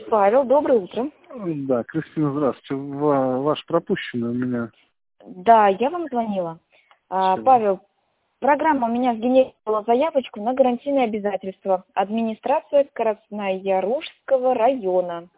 Павел, доброе утро. Да, Кристина, здравствуйте. Ваш пропущенный у меня. Да, я вам звонила. Павел, программа у меня сгенерировала заявочку на гарантийные обязательства. Администрация Краснояружского района.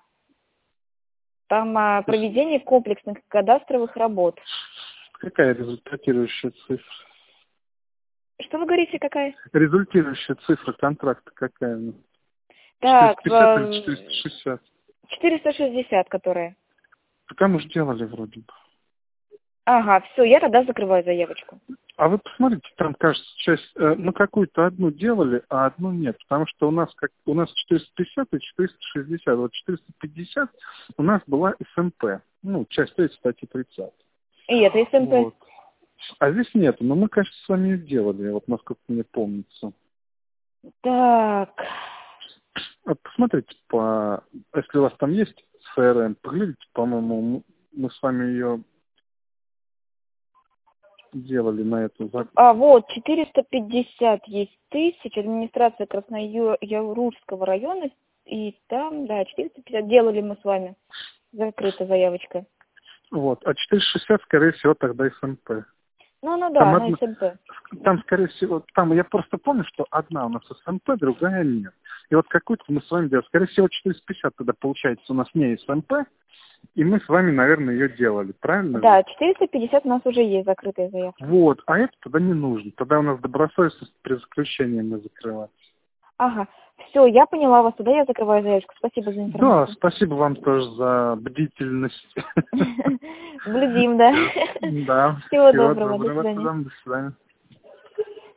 Там проведение комплексных кадастровых работ. Какая результатирующая цифра? Что вы говорите, какая? Результирующая цифра контракта какая? Так, 450 или 460? 460, которая. Пока мы же делали вроде бы. Ага, все, я тогда закрываю заявочку. А вы посмотрите, там, кажется, часть, какую-то одну делали, а одну нет. Потому что у нас 450 и 460. Вот 450 у нас была СМП. Часть 3 статьи 30. И это СМП. Вот. А здесь нету. Но мы, кажется, с вами ее делали, вот насколько мне помнится. Так. Посмотрите, если у вас там есть CRM, поглядите, по-моему, мы с вами ее делали на эту заказ. Вот, 450 есть тысяч, администрация Краснояружского района, и там, да, 450 делали мы с вами. Закрыта заявочка. Вот, а 460, скорее всего, тогда СМП. Ну да, на СМП. Там, скорее всего, я просто помню, что одна у нас СМП, другая нет. И вот какую-то мы с вами делали. Скорее всего, 450 тогда получается у нас не СМП, и мы с вами, наверное, ее делали, правильно? Да, 450 у нас уже есть закрытая заявка. Вот, а это тогда не нужно. Тогда у нас добросовестность при заключении мы закрываем. Ага, все, я поняла вас, тогда я закрываю заявочку. Спасибо за информацию. Да, спасибо вам тоже за бдительность. Блюдим, да. Да. Всего доброго, до свидания. До свидания.